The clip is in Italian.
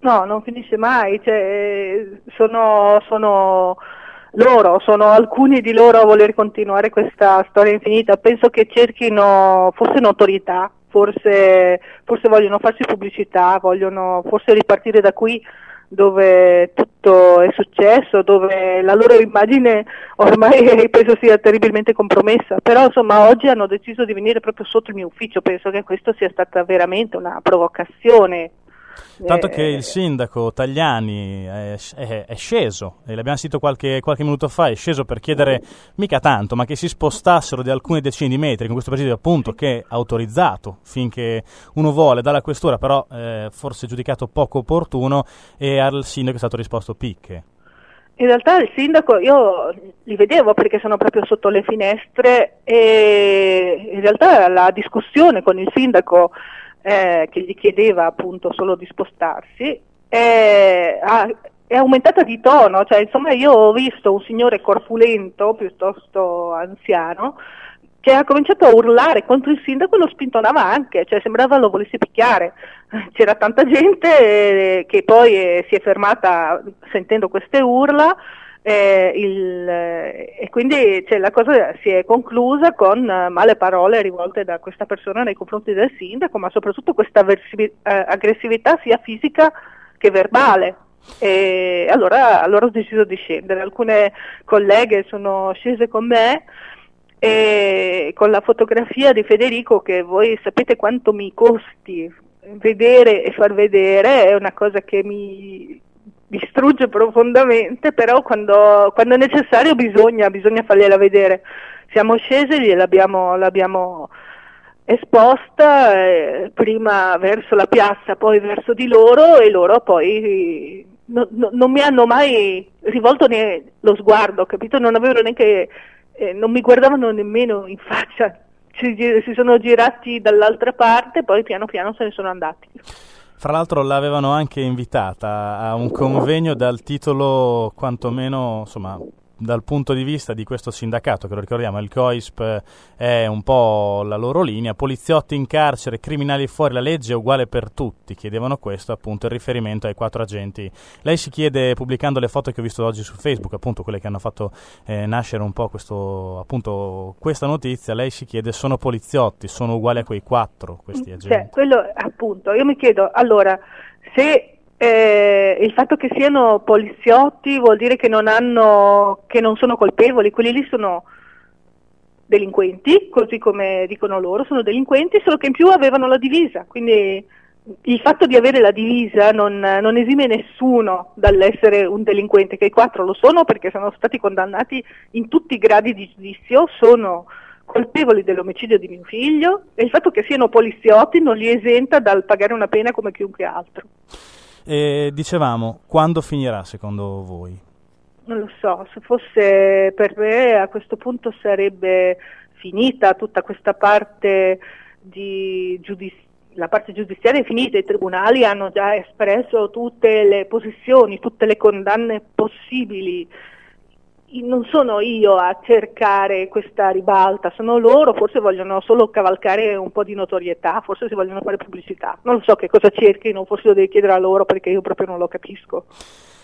No, non finisce mai, cioè, sono alcuni di loro a voler continuare questa storia infinita. Penso che cerchino forse notorietà, forse vogliono farsi pubblicità, vogliono forse ripartire da qui dove tutto è successo, dove la loro immagine ormai penso sia terribilmente compromessa, però insomma oggi hanno deciso di venire proprio sotto il mio ufficio. Penso che questo sia stata veramente una provocazione. Tanto che il sindaco Tagliani è sceso, e l'abbiamo sentito qualche minuto fa, è sceso per chiedere mica tanto, ma che si spostassero di alcune decine di metri con questo presidio, appunto, che è autorizzato finché uno vuole dalla questura, però forse giudicato poco opportuno, e al sindaco è stato risposto picche. In realtà il sindaco io li vedevo perché sono proprio sotto le finestre, e in realtà la discussione con il sindaco che gli chiedeva appunto solo di spostarsi è aumentata di tono, cioè insomma io ho visto un signore corpulento, piuttosto anziano, che ha cominciato a urlare contro il sindaco e lo spintonava anche, cioè sembrava lo volesse picchiare. C'era tanta gente che poi si è fermata sentendo queste urla, e quindi la cosa si è conclusa con male parole rivolte da questa persona nei confronti del sindaco, ma soprattutto questa aggressività sia fisica che verbale. E allora ho deciso di scendere. Alcune colleghe sono scese con me, e con la fotografia di Federico, che voi sapete quanto mi costi vedere e far vedere, è una cosa che mi distrugge profondamente, però quando è necessario bisogna fargliela vedere. Siamo scesi, l'abbiamo esposta, prima verso la piazza, poi verso di loro, e loro poi non mi hanno mai rivolto lo sguardo, capito? Non avevano neanche, non mi guardavano nemmeno in faccia, si sono girati dall'altra parte, poi piano piano se ne sono andati. Fra l'altro l'avevano anche invitata a un convegno dal titolo, quantomeno, insomma, dal punto di vista di questo sindacato, che lo ricordiamo, il COISP è un po' la loro linea: poliziotti in carcere, criminali fuori, la legge è uguale per tutti. Chiedevano questo, appunto, il riferimento ai 4 agenti. Lei si chiede, pubblicando le foto che ho visto oggi su Facebook, appunto quelle che hanno fatto nascere un po' questa notizia, lei si chiede: sono poliziotti, sono uguali a quei 4 questi agenti? Cioè, quello appunto, io mi chiedo, allora, se il fatto che siano poliziotti vuol dire che non sono colpevoli, quelli lì sono delinquenti, così come dicono loro, sono delinquenti, solo che in più avevano la divisa, quindi il fatto di avere la divisa non esime nessuno dall'essere un delinquente, che i 4 lo sono perché sono stati condannati in tutti i gradi di giudizio, sono colpevoli dell'omicidio di mio figlio, e il fatto che siano poliziotti non li esenta dal pagare una pena come chiunque altro. E dicevamo, quando finirà secondo voi? Non lo so, se fosse per me a questo punto sarebbe finita tutta questa parte la parte giudiziaria è finita, i tribunali hanno già espresso tutte le posizioni, tutte le condanne possibili. Non sono io a cercare questa ribalta, sono loro, forse vogliono solo cavalcare un po' di notorietà, forse si vogliono fare pubblicità, non lo so che cosa cerchino, forse lo devi chiedere a loro perché io proprio non lo capisco.